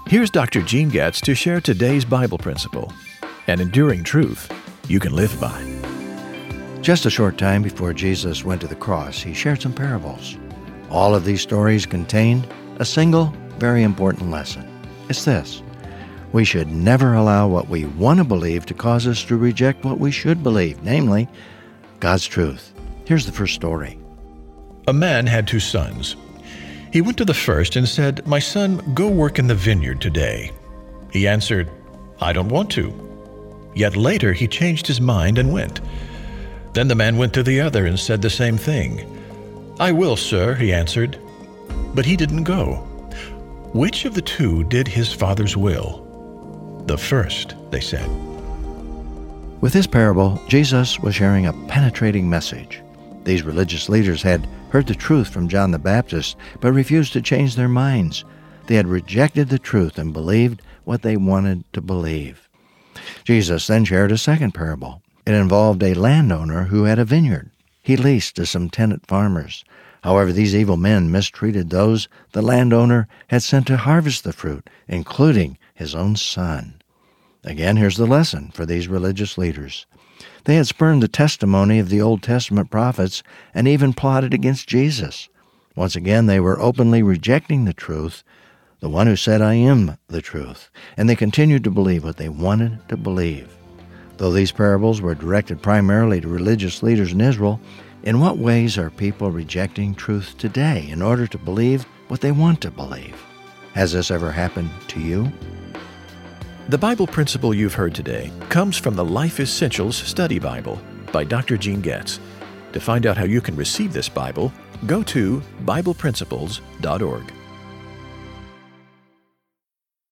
Here's Dr. Gene Getz to share today's Bible principle, an enduring truth you can live by. Just a short time before Jesus went to the cross, he shared some parables. All of these stories contained a single, very important lesson. It's this: we should never allow what we want to believe to cause us to reject what we should believe, namely, God's truth. Here's the first story. A man had 2 sons. He went to the first and said, "My son, go work in the vineyard today." He answered, "I don't want to." Yet later he changed his mind and went. Then the man went to the other and said the same thing. "I will, sir," he answered. But he didn't go. Which of the 2 did his father's will? "The first," they said. With this parable, Jesus was sharing a penetrating message. These religious leaders had heard the truth from John the Baptist, but refused to change their minds. They had rejected the truth and believed what they wanted to believe. Jesus then shared a second parable. It involved a landowner who had a vineyard. He leased to some tenant farmers. However, these evil men mistreated those the landowner had sent to harvest the fruit, including his own son. Again, here's the lesson for these religious leaders. They had spurned the testimony of the Old Testament prophets and even plotted against Jesus. Once again, they were openly rejecting the truth, the one who said, "I am the truth," and they continued to believe what they wanted to believe. Though these parables were directed primarily to religious leaders in Israel, in what ways are people rejecting truth today in order to believe what they want to believe? Has this ever happened to you? The Bible principle you've heard today comes from the Life Essentials Study Bible by Dr. Gene Getz. To find out how you can receive this Bible, go to BiblePrinciples.org.